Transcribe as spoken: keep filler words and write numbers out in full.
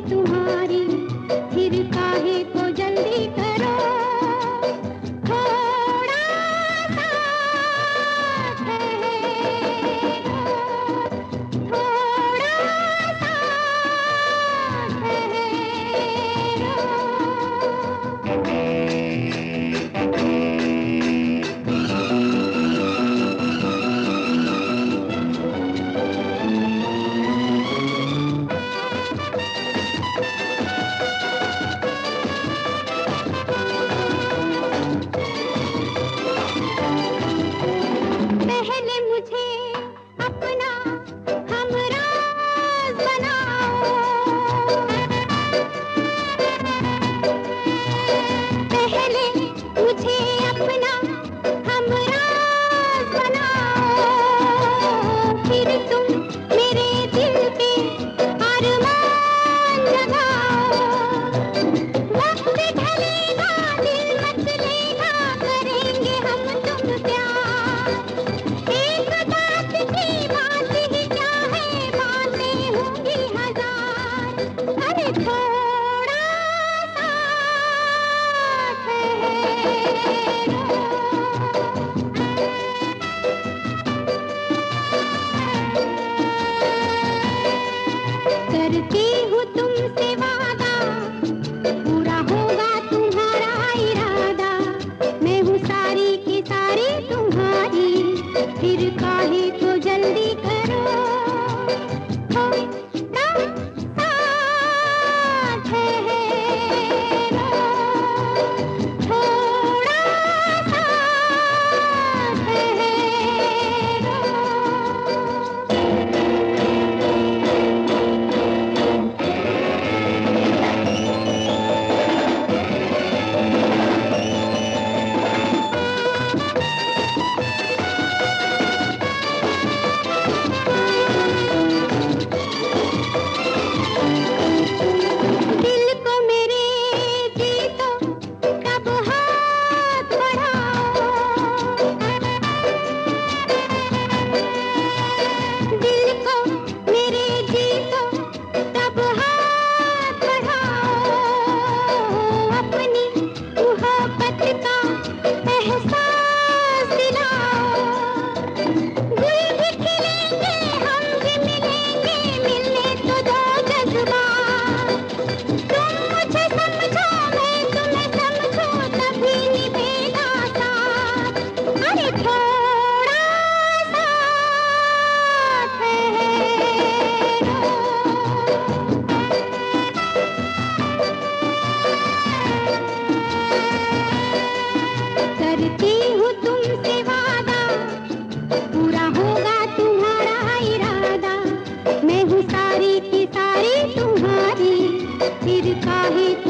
तुम्हारी, फिर काहे को जल्दी करो। थोड़ा सा ठहरो, थोड़ा सा पहले मुझे अपना हमराज बनाओ, पहले मुझे अपना हमराज बनाओ, फिर तुम मेरे दिल पे अरमान जगाओ। वक्त ढलेगा, दिल मचलेगा, करेंगे हम तुम प्यार। एक बात की बात ही क्या है, बातें होंगी हजार। अरे थोड़ा सा करती हूँ तुमसे वादा, पूरा होगा तुम्हारा इरादा। मैं हूँ सारी की सारी तुम्हारी, फिर काहे को जल्दी करो। थोड़ा सा ठहरो, थोड़ा सा ठहरो। दिल को मेरे जीतो कब हाथ बढ़ाओ, दिल को मेरे जीतो कब हाथ बढ़ाओ। अपनी मोहब्बत का एहसास दिलाओ। गुल भी खिलेंगे, हम भी मिलेंगे, मिलने तो दो जज्बात। तुम मुझे समझो, मैं तुम्हें समझूं, तभी निभेगा साथ। अरे थोड़ा सा ठहरो, करती हूँ तुमसे वादा, पूरा होगा तुम्हारा इरादा। मैं हूँ सारी की सारी तुम्हारी, फिर काहे